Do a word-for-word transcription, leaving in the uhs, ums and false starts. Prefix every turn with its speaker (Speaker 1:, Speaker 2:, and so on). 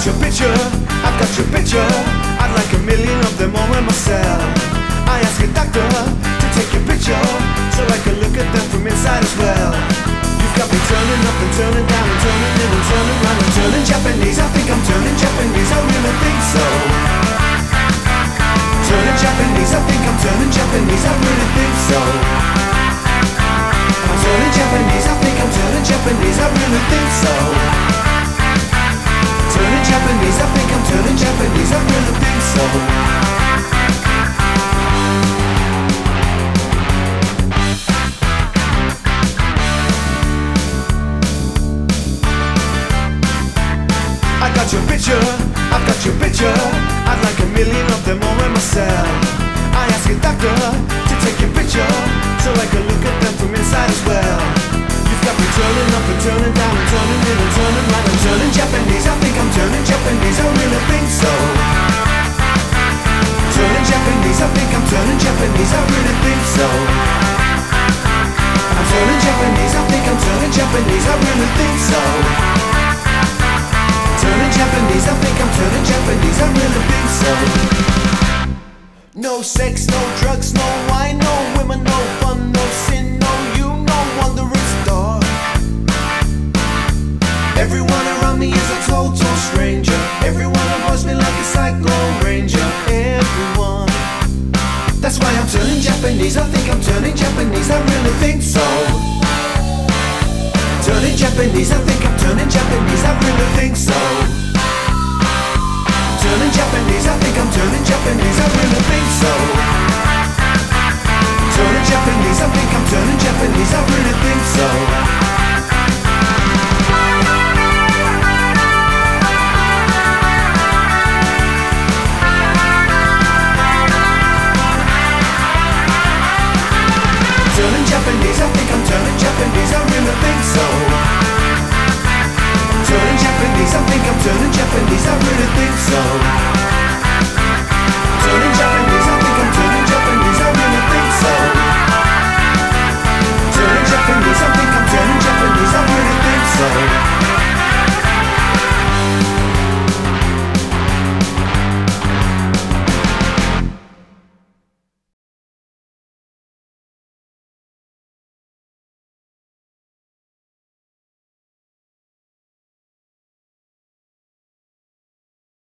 Speaker 1: got your picture, I've got your picture. I'd like a million of them all in myself. I ask a doctor to take your picture so I can look at them from inside as well. You've got me turning up and turning down and turning in and turning round and turning Japanese. I think I'm turning Japanese, I really think so. Turning Japanese, I think I'm turning Japanese, I really think so. I'm turning Japanese, I think I'm turning Japanese, I really think so. Turning Japanese, I think I'm turning Japanese, I really think so. I got your picture, I've got your picture. I'd like a million of them all in myself. I ask a doctor to take your picture so I can look at them from inside as well. You've got me turning up and turning down and turning in and turning right and turning Japanese. I think I'm turning Japanese, I really think so. Turning Japanese, I think I'm turning Japanese, I really think so. I'm turning Japanese, I think I'm turning Japanese, I really think so. Turning Japanese, I think I'm turning Japanese, I really think so. No sex, no drugs, no wine, no women, no fun, no sin, no you, no wandering star. Everyone around me is a total stranger. Everyone avoids me like a cyclone ranger. Everyone. That's why I'm turning Japanese, I think I'm turning Japanese, I really think so. Turning Japanese, I think I'm turning Japanese, I really think so. Turning Japanese, I think I'm turning Japanese, I really think so. Turning Japanese, I think I'm turning Japanese, I really think so. Turning Japanese, I think I'm turning Japanese, I really think so. Turning Japanese, I think I'm turning Japanese, I really think so.